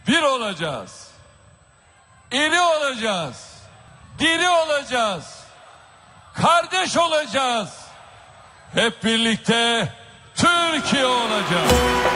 bir olacağız. İri olacağız. Diri olacağız. Kardeş olacağız. Hep birlikte Türkiye olacağız.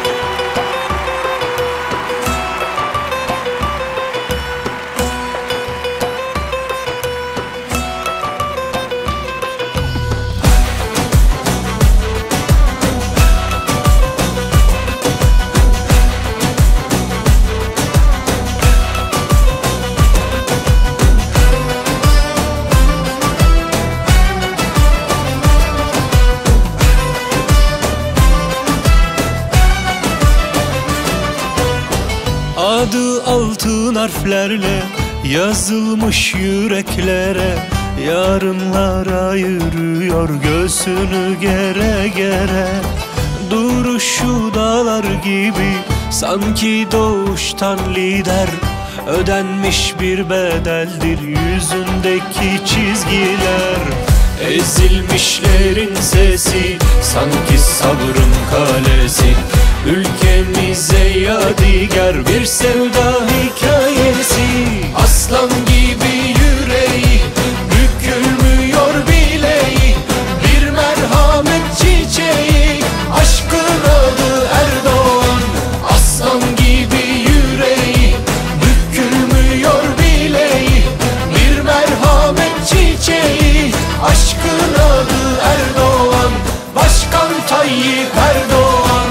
Adı altın harflerle yazılmış yüreklere, yarınlar ayırıyor göğsünü gere gere. Duruşu dağlar gibi sanki doğuştan lider, ödenmiş bir bedeldir yüzündeki çizgiler. Ezilmişlerin sesi sanki sabrın kalesi, ülkemize yadigar bir sevda hikayesi. Aslan gibi yüreği, bükülmüyor bileği, bir merhamet çiçeği, aşkın adı Erdoğan. Aslan gibi yüreği, bükülmüyor bileği, bir merhamet çiçeği, aşkın adı Erdoğan. Başkan Tayyip Erdoğan.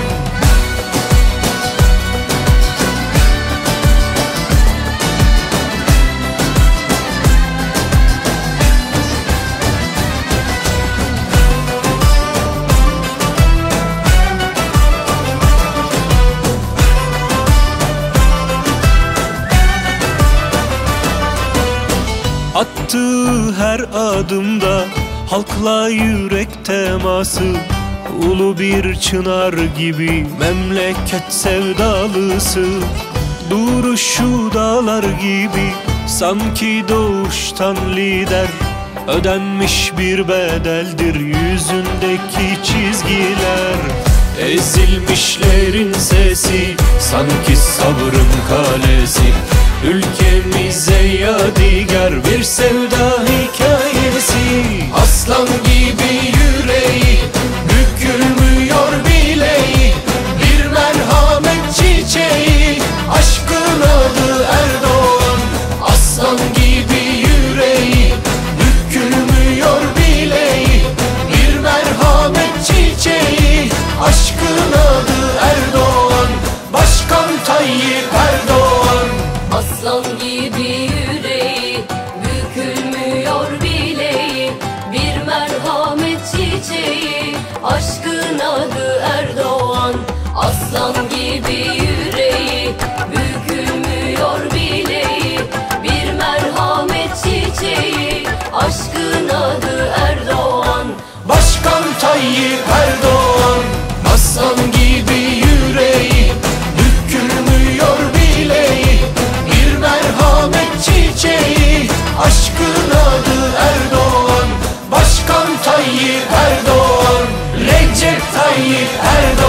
Attığı her adımda halkla yürek teması, ulu bir çınar gibi memleket sevdalısı. Duruşu dağlar gibi sanki doğuştan lider, ödenmiş bir bedeldir yüzündeki çizgiler. Ezilmişlerin sesi sanki sabrın kalesi, ülkemize yadigar bir sevda hikayesi. Aslan gibi yüreği, bükülmüyor bileği, bir merhamet çiçeği, aşkın adı Erdoğan. Aslan gibi yüreği, bükülmüyor bileği, bir merhamet çiçeği, aşkın adı Erdoğan. Başkan Tayyip Erdoğan. Aslan gibi yüreği, bükülmüyor bileği, bir merhamet çiçeği, aşkın adı Erdoğan. Aslan gibi yüreği, bükülmüyor bileği, bir merhamet çiçeği, aşkın adı Erdoğan. Başkan Tayyip Erdoğan. Aslan gibi yüreği, bükülmüyor bileği, bir merhamet çiçeği, aşkın adı Erdoğan. Başkan Tayyip Erdoğan. Recep Tayyip Erdoğan.